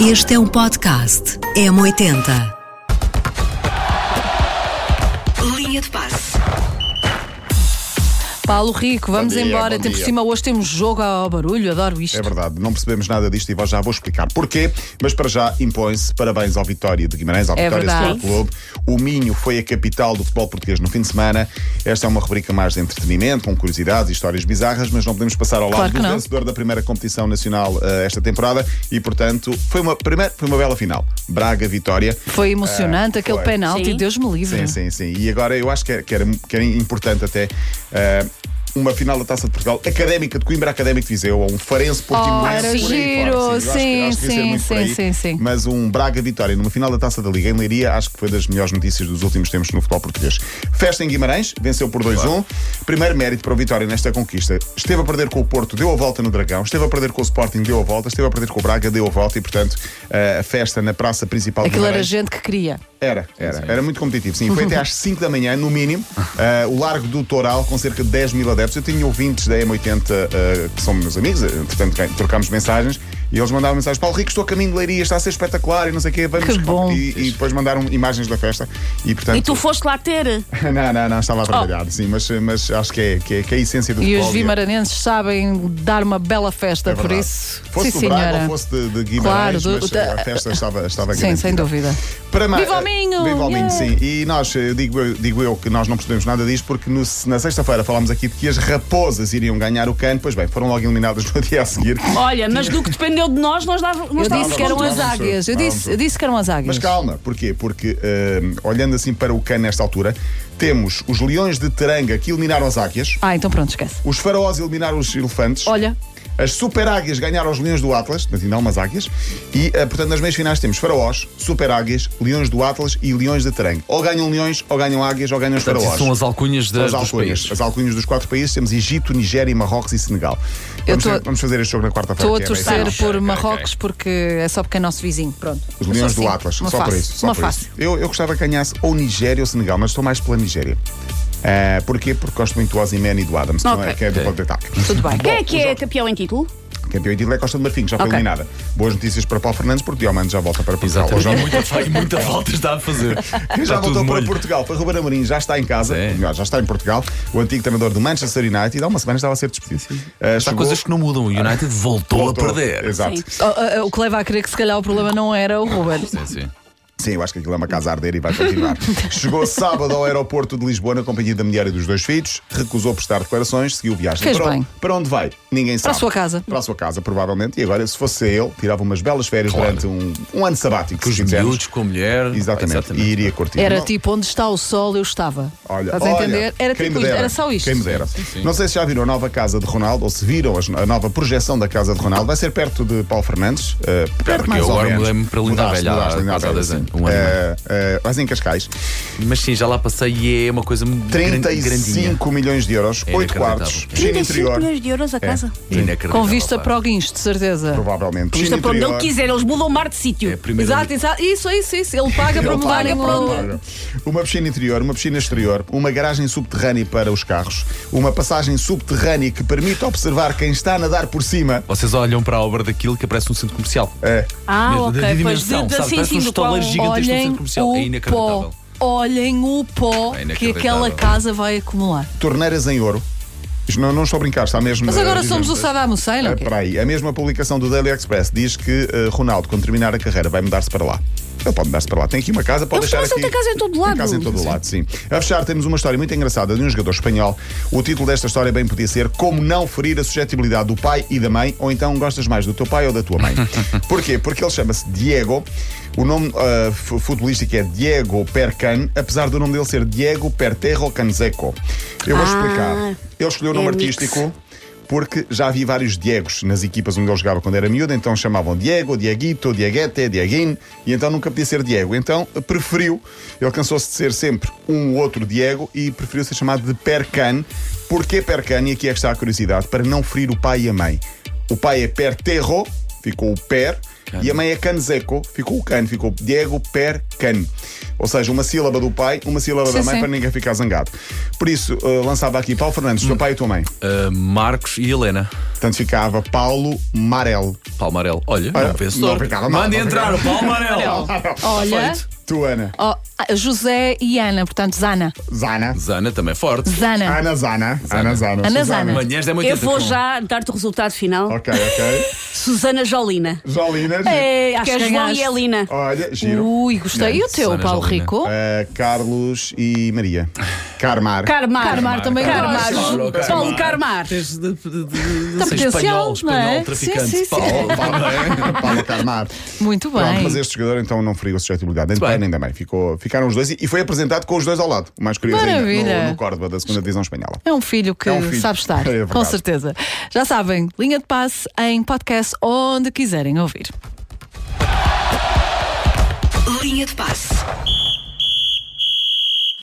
Este é um podcast M80. Linha de passe. Paulo Rico, vamos embora. Tem por cima, hoje temos jogo ao barulho, adoro isto. É verdade, não percebemos nada disto e já vou explicar porquê, mas para já impõe-se parabéns ao Vitória de Guimarães, ao Vitória Sport Clube. O Minho foi a capital do futebol português no fim de semana. Esta é uma rubrica mais de entretenimento, com curiosidades e histórias bizarras, mas não podemos passar ao lado do vencedor da primeira competição nacional esta temporada e, portanto, foi uma bela final. Braga-Vitória. Foi emocionante aquele penalti, Deus me livre. Sim. E agora eu acho que era importante até... uma final da Taça de Portugal, Académica de Coimbra, Académico de Viseu, ou um Farense Portimonense. Era giro, sim. Mas um Braga-Vitória numa final da Taça da Liga em Leiria, acho que foi das melhores notícias dos últimos tempos no futebol português. Festa em Guimarães, venceu por 2-1. Primeiro mérito para o Vitória nesta conquista. Esteve a perder com o Porto, deu a volta no Dragão. Esteve a perder com o Sporting, deu a volta. Esteve a perder com o Braga, deu a volta. E, portanto, a festa na praça principal de Guimarães... Aquilo era gente que queria. Era muito competitivo, sim. Foi até às 5 da manhã, no mínimo, o Largo do Toural, com cerca de 10 mil adeptos. Eu tinha ouvintes da M80 que são meus amigos, portanto trocámos mensagens e eles mandavam mensagens: Paulo Rico, estou a caminho de Leiria, está a ser espetacular e não sei o quê, vamos. Que bom. E depois mandaram imagens da festa e, portanto... E tu foste lá ter? Não, estava a trabalhar, sim, mas acho que é a essência do futebol. E os vimaranenses sabem dar uma bela festa, por isso. Fosse do Braga ou fosse de Guimarães, claro, mas a festa estava grande. Sim, sem dúvida. Viva o Minho! Viva o Minho, sim. E nós, digo eu que nós não percebemos nada disto, porque na sexta-feira falámos aqui de que as raposas iriam ganhar o CAN, pois bem, foram logo eliminadas no dia a seguir. Olha, mas do que dependeu de nós Eu disse que eram as águias. Eu disse que eram as águias. Mas calma, porquê? Porque, olhando assim para o CAN nesta altura, temos os leões de Teranga que eliminaram as águias. Então pronto, esquece. Os faraós eliminaram os elefantes. Olha. As super águias ganharam os leões do Atlas, ainda há umas águias. E, portanto, nas meias finais temos faraós, super águias, leões do Atlas e leões de Teranga. Ou ganham leões, ou ganham águias, ou ganham os faraós. São as alcunhas dos países. As alcunhas dos 4 países. Temos Egito, Nigéria, Marrocos e Senegal. Vamos fazer este jogo na quarta-feira. Estou a torcer por Marrocos porque é só porque é nosso vizinho. Pronto. Os leões do Atlas, só por isso. Eu gostava que ganhasse ou Nigéria ou Senegal, mas estou mais pela Nigéria. Porquê? Porque gosto muito do Osimhen e do Adams, que é do contra-ataque. Tudo bem. Quem é campeão em título? Campeão em título é Costa de Marfim, que já foi eliminada. Boas notícias para Paulo Fernandes, porque Diomando já volta para Portugal. Muita falta está a fazer. Quem já voltou para Portugal foi Ruben Amorim, já está em casa, melhor, já está em Portugal. O antigo treinador do Manchester United, há uma semana estava a ser despedido. Há coisas que não mudam. O United voltou a perder. Exato. O que leva a crer que se calhar o problema não era o Ruben. Sim, eu acho que aquilo é uma casa a arder e vai continuar. Chegou sábado ao aeroporto de Lisboa na companhia da mulher e dos 2 filhos, recusou prestar declarações, seguiu viagem. Para onde vai? Ninguém sabe. Para a sua casa. Para a sua casa, provavelmente. E agora, se fosse ele, tirava umas belas férias durante um ano sabático. Com os miúdos, com a mulher. Exatamente. E iria curtir. Era tipo, onde está o sol, eu estava. Estás a entender? Era tipo isto, era só isto. Quem me dera. Sim. Não sei se já viram a nova casa de Ronaldo ou se viram a nova projeção da casa de Ronaldo. Vai ser perto de Paulo Fernandes. Perto mais ou menos. Eu agora mudei-me para Linda Velha há 10 anos. Mas em Cascais. Mas sim, já lá passei e é uma coisa 35 milhões de euros, 8 quartos, piscina interior. 35 milhões de euros a casa. Com vista para o Guincho, de certeza. Provavelmente. Vista para onde ele quiser, eles mudam o mar de sítio. Exato. Isso. Ele paga para mudarem uma piscina interior, uma piscina exterior, uma garagem subterrânea para os carros, uma passagem subterrânea que permite observar quem está a nadar por cima. Vocês olham para a obra daquilo que parece um centro comercial. Ok. Pois parece um estaleiro gigantesco no centro comercial. É inacreditável. Olhem o pó que aquela casa vai acumular. Torneiras em ouro. Não estou a brincar, está mesmo. Mas agora somos o Saddam Hussein, não é? Para aí. A mesma publicação do Daily Express diz que Ronaldo, quando terminar a carreira, vai mudar-se para lá. Ele pode mudar-se para lá. Tem aqui uma casa, pode deixar aqui. Tem casa em todo lado. Tem casa em todo lado, sim. A fechar, temos uma história muito engraçada de um jogador espanhol. O título desta história bem podia ser Como não ferir a suscetibilidade do pai e da mãe, ou então gostas mais do teu pai ou da tua mãe. Porquê? Porque ele chama-se Diego. O nome futebolístico é Diego Percan, apesar do nome dele ser Diego Perterro Canseco. Eu vou explicar. Ele escolheu o nome artístico porque já havia vários Diegos nas equipas onde ele jogava quando era miúdo, então chamavam Diego, Dieguito, Dieguete, Dieguin, e então nunca podia ser Diego. Então ele cansou-se de ser sempre um ou outro Diego e preferiu ser chamado de Percan. Porquê Percan? E aqui é que está a curiosidade, para não ferir o pai e a mãe. O pai é Perterro, ficou o Per, E a mãe é Canseco, ficou o Can, ficou Diego Per Can. Ou seja, uma sílaba do pai, uma sílaba da mãe, para ninguém ficar zangado. Por isso, lançava aqui Paulo Fernandes, teu pai e tua mãe. Marcos e Helena. Portanto, ficava Paulo Marel. Paulo Marel. Olha, não vencedor. Mande entrar o Paulo Marel. Olha. Tu, Ana. José e Ana, portanto, Zana. Zana também forte. Zana. Ana Zana. Manhãs é muito Eu vou já dar-te o resultado final. Ok. Susana Jolina. Jolina. Acho que é João e Elina. Olha, giro. Ui, gostei. E o teu, Susana Paulo Jolina. Rico? Carlos e Maria. Carmar também Carmar. Paulo Carmar. Tens de potencial, não é? traficante. Sim. Paulo Carmar. Muito bem. Pronto, mas este jogador então não feriu a suscetibilidade, nem de pai nem da mãe. Ficaram os dois e foi apresentado com os dois ao lado. O mais curioso ainda, no Córdoba da 2ª Divisão Espanhola. É um filho que sabe estar, com certeza. Já sabem, Linha de Passe em podcast onde quiserem ouvir. Linha de Passe.